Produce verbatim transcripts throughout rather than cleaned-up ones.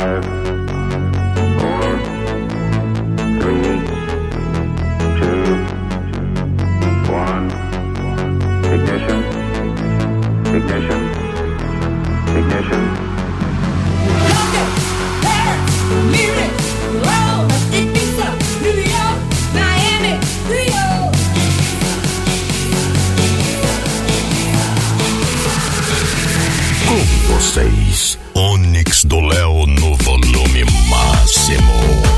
Vocês, Onyx do Léo no volume máximo.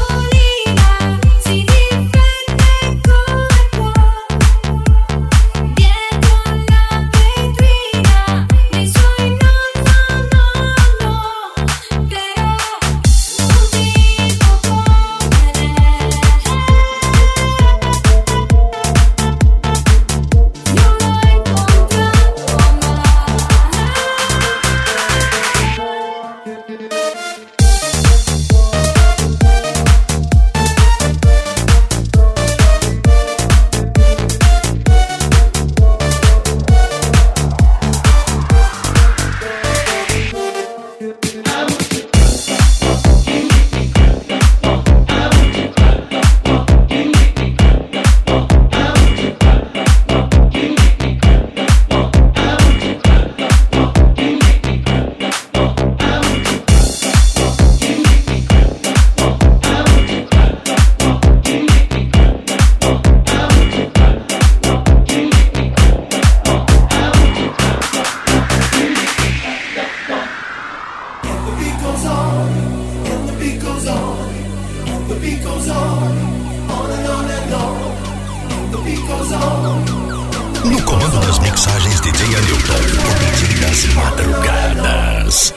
No comando das mixagens D J Anilton, o D J das madrugadas.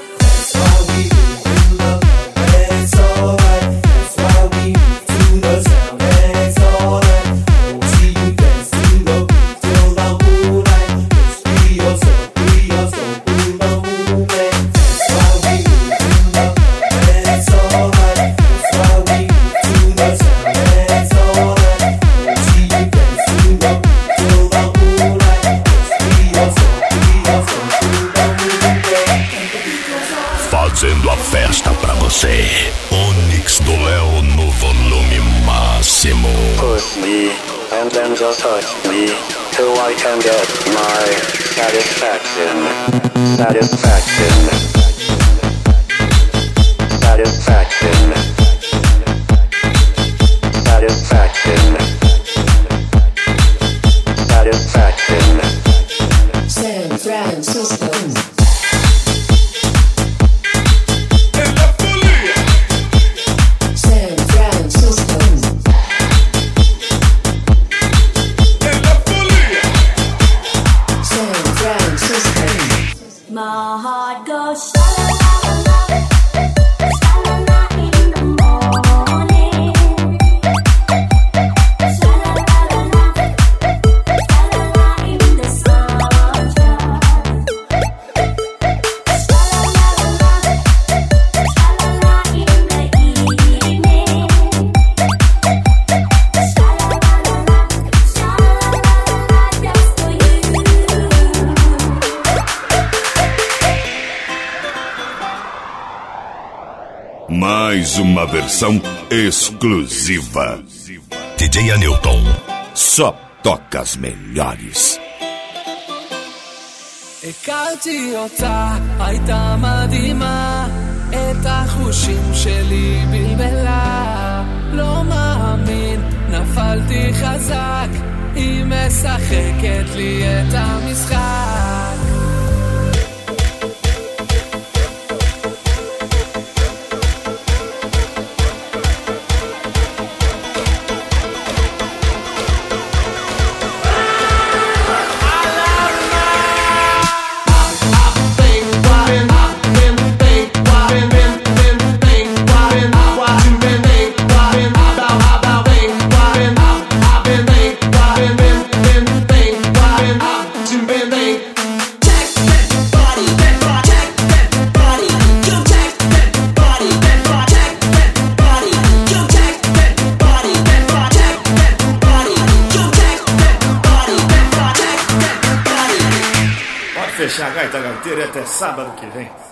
Fazendo a festa pra você, Onyx do Léo no volume máximo. Push me, and then just touch me, till I can get my satisfaction. Satisfaction. Satisfaction. Satisfaction. Satisfaction. San Francisco. My heart goes sha-la-la-la-la, sha-la-la in the morning. Sha-la-la-la-la, sha-la-la in the sunshine. Sha-la-la-la-la, sha-la-la in the evening. Sha-la-la-la-la, sha-la-la-la-la just for you. Mais uma versão exclusiva. D J Anilton. Só toca as melhores. הכרתי אותה, הייתה מדהימה, את החושים שלי בלבלה. לא מאמין, נפלתי חזק, היא משחקת לי את המשחק. Fechar a gaita gaiteira até sábado que vem.